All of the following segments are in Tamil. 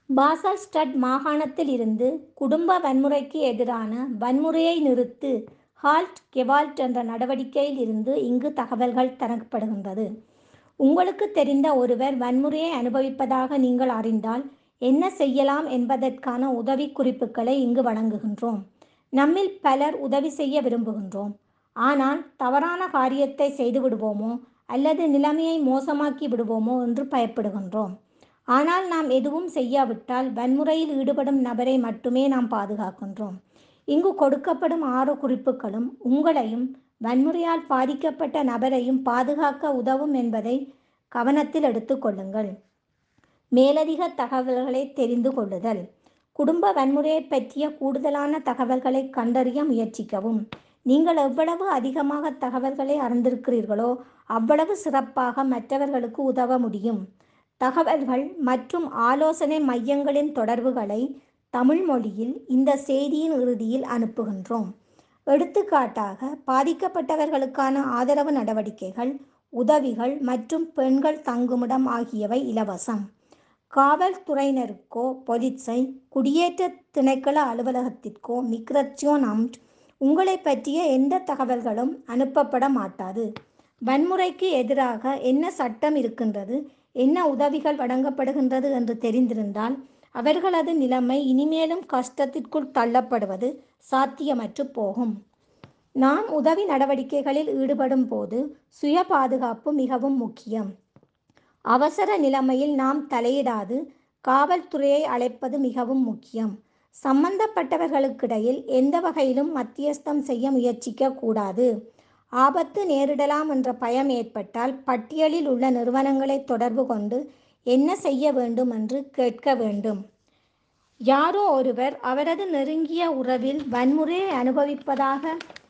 பாசல்ஸ்டட் மாகாணத்தில் இருந்து குடும்ப வன்முறைக்கு எதிரான வன்முறையை நிறுத்து ஹால்ட் கெவால்ட் என்ற நடவடிக்கையில் இருந்து இங்கு தகவல்கள் தரப்படுகின்றது. உங்களுக்கு தெரிந்த ஒருவர் வன்முறையை அனுபவிப்பதாக நீங்கள் அறிந்தால் என்ன செய்யலாம் என்பதற்கான உதவி குறிப்புகளை இங்கு வழங்குகின்றோம். நம்மில் பலர் உதவி செய்ய விரும்புகின்றோம், ஆனால் தவறான காரியத்தை செய்து விடுவோமோ அல்லது நிலைமையை மோசமாக்கி விடுவோமோ என்று பயப்படுகின்றோம். ஆனால் நாம் எதுவும் செய்யாவிட்டால் வன்முறையில் ஈடுபடும் நபரை மட்டுமே நாம் பாதுகாக்கின்றோம். இங்கு கொடுக்கப்படும் 6 குறிப்புகளும் உங்களையும் வன்முறையால் பாதிக்கப்பட்ட நபரையும் பாதுகாக்க உதவும் என்பதை கவனத்தில் எடுத்துக்கொள்ளுங்கள். மேலதிக தகவல்களை தெரிந்து கொள்ளுதல். குடும்ப வன்முறையை பற்றிய கூடுதலான தகவல்களை கண்டறிய முயற்சிக்கவும். நீங்கள் எவ்வளவு அதிகமாக தகவல்களை அறிந்திருக்கிறீர்களோ அவ்வளவு சிறப்பாக மற்றவர்களுக்கு உதவ முடியும். தகவல்கள் மற்றும் ஆலோசனை மையங்களின் தொடர்புகளை தமிழ் மொழியில் இந்த செய்தியின் இறுதியில் அனுப்புகின்றோம். எடுத்துக்காட்டாக, பாதிக்கப்பட்டவர்களுக்கான ஆதரவு நடவடிக்கைகள், உதவிகள் மற்றும் பெண்கள் தங்குமிடம் ஆகியவை இலவசம். காவல்துறையினருக்கோ பொலிஸை, குடியேற்ற திணைக்கள அலுவலகத்திற்கோ மிக்ரேஷன் அம்ட் உங்களை பற்றிய எந்த தகவல்களும் அனுப்பப்பட மாட்டாது. வன்முறைக்கு எதிராக என்ன சட்டம் இருக்கின்றது, என்ன உதவிகள் வழங்கப்படுகின்றது என்று தெரிந்திருந்தால் அவர்களது நிலைமை இனிமேலும் கஷ்டத்திற்குள் தள்ளப்படுவது சாத்தியமற்று போகும். நாம் உதவி நடவடிக்கைகளில் ஈடுபடும் போது சுய பாதுகாப்பு மிகவும் முக்கியம். அவசர நிலைமையில் நாம் தலையிடாது காவல்துறையை அழைப்பது மிகவும் முக்கியம். சம்பந்தப்பட்டவர்களுக்கிடையில் எந்த வகையிலும் மத்தியஸ்தம் செய்ய முயற்சிக்க கூடாது. ஆபத்து நேரிடலாம் என்ற பயம் ஏற்பட்டால் பட்டியலில் உள்ள நிறுவனங்களை தொடர்பு கொண்டு என்ன செய்ய வேண்டும் என்று கேட்க வேண்டும். யாரோ ஒருவர் அவரது நெருங்கிய உறவில் வன்முறையை அனுபவிப்பதாக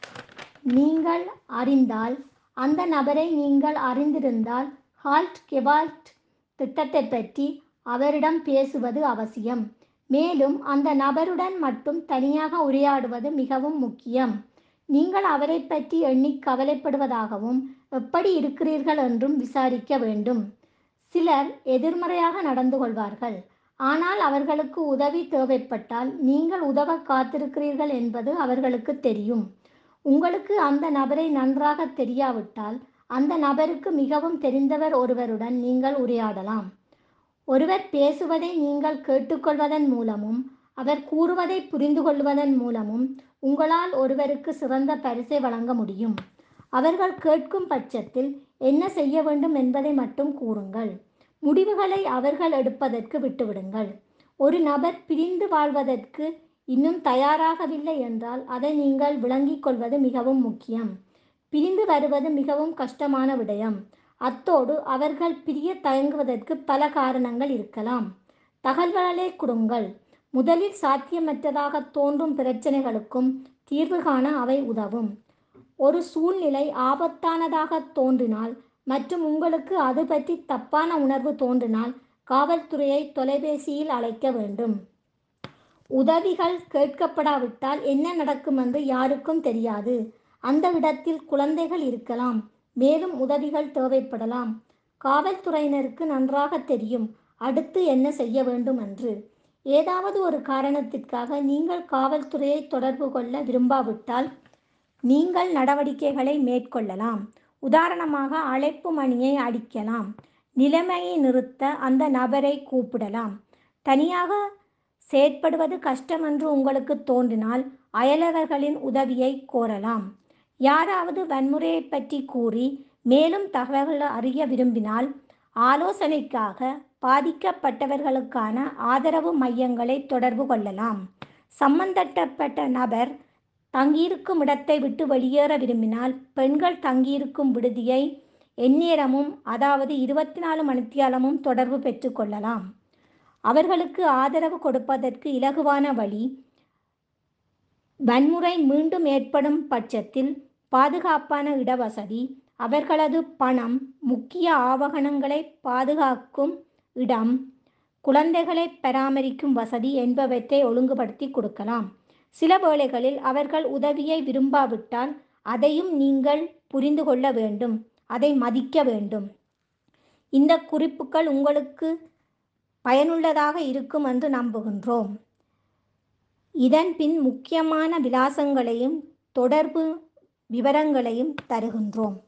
நீங்கள் அறிந்தால், அந்த நபரை நீங்கள் அறிந்திருந்தால் ஹால்ட் கெவால்ட் திட்டத்தை பற்றி அவரிடம் பேசுவது அவசியம். மேலும் அந்த நபருடன் மட்டும் தனியாக உரையாடுவது மிகவும் முக்கியம். நீங்கள் அவரை பற்றி எண்ணி கவலைப்படுவதாகவும் எப்படி இருக்கிறீர்கள் என்றும் விசாரிக்க வேண்டும். சிலர் எதிர்மறையாக நடந்து கொள்வார்கள், ஆனால் அவர்களுக்கு உதவி தேவைப்பட்டால் நீங்கள் உதவ காத்திருக்கிறீர்கள் என்பது அவர்களுக்கு தெரியும். உங்களுக்கு அந்த நபரை நன்றாக தெரியாவிட்டால் அந்த நபருக்கு மிகவும் தெரிந்தவர் ஒருவருடன் நீங்கள் உரையாடலாம். ஒருவர் பேசுவதை நீங்கள் கேட்டுக்கொள்வதன் மூலமும் அவர் கூறுவதை புரிந்து கொள்வதன் மூலமும் உங்களால் ஒருவருக்கு சிறந்த பரிசை வழங்க முடியும். அவர்கள் கேட்கும் பட்சத்தில் என்ன செய்ய வேண்டும் என்பதை மட்டும் கூறுங்கள். முடிவுகளை அவர்கள் எடுப்பதற்கு விட்டுவிடுங்கள். ஒரு நபர் பிரிந்து வாழ்வதற்கு இன்னும் தயாராகவில்லை என்றால் அதை நீங்கள் விளங்கிக் கொள்வது மிகவும் முக்கியம். பிரிந்து வருவது மிகவும் கஷ்டமான விடயம். அத்தோடு அவர்கள் பிரிய தயங்குவதற்கு பல காரணங்கள் இருக்கலாம். தகவல்களை கொடுங்கள். முதலில் சாத்தியமற்றதாக தோன்றும் பிரச்சனைகளுக்கும் தீர்வு காண அவை உதவும். ஒரு சூழ்நிலை ஆபத்தானதாக தோன்றினால் மற்றும் உங்களுக்கு அது பற்றி தப்பான உணர்வு தோன்றினால் காவல்துறையை தொலைபேசியில் அழைக்க வேண்டும். உதவிகள் கேட்கப்படாவிட்டால் என்ன நடக்கும் என்று யாருக்கும் தெரியாது. அந்த இடத்தில் குழந்தைகள் இருக்கலாம், மேலும் உதவிகள் தேவைப்படலாம். காவல்துறையினருக்கு நன்றாக தெரியும் அடுத்து என்ன செய்ய வேண்டும் என்று. ஏதாவது ஒரு காரணத்திற்காக நீங்கள் காவல்துறையை தொடர்பு கொள்ள விரும்பாவிட்டால் நீங்கள் நடவடிக்கைகளை மேற்கொள்ளலாம். உதாரணமாக, அழைப்பு மணியை அடிக்கலாம், நிலைமையை நிறுத்த அந்த நபரை கூப்பிடலாம். தனியாக செயற்படுவது கஷ்டம் என்று உங்களுக்கு தோன்றினால் அயலவர்களின் உதவியை கோரலாம். யாராவது வன்முறையை பற்றி கூறி மேலும் தகவல்கள் அறிய விரும்பினால் ஆலோசனைக்காக பாதிக்கப்பட்டவர்களுக்கான ஆதரவு மையங்களை தொடர்பு கொள்ளலாம். சம்பந்தப்பட்ட நபர் தங்கியிருக்கும் இடத்தை விட்டு வெளியேற விரும்பினால் பெண்கள் தங்கியிருக்கும் விடுதியை எந்நேரமும், அதாவது 24 மணித்தியாலமும் தொடர்பு பெற்றுக்கொள்ளலாம். அவர்களுக்கு ஆதரவு கொடுப்பதற்கு இலகுவான வழி. வன்முறை மீண்டும் ஏற்படும் பட்சத்தில் பாதுகாப்பான இடவசதி, அவர்களது பணம், முக்கிய ஆவணங்களை பாதுகாக்கும் இடம், குழந்தைகளை பராமரிக்கும் வசதி என்பவற்றை ஒழுங்குபடுத்தி கொடுக்கலாம். சில வேளைகளில் அவர்கள் உதவியை விரும்பாவிட்டால் அதையும் நீங்கள் புரிந்து கொள்ள வேண்டும், அதை மதிக்க வேண்டும். இந்த குறிப்புகள் உங்களுக்கு பயனுள்ளதாக இருக்கும் என்று நம்புகின்றோம். இதன் பின் முக்கியமான விலாசங்களையும் தொடர்பு விவரங்களையும் தருகின்றோம்.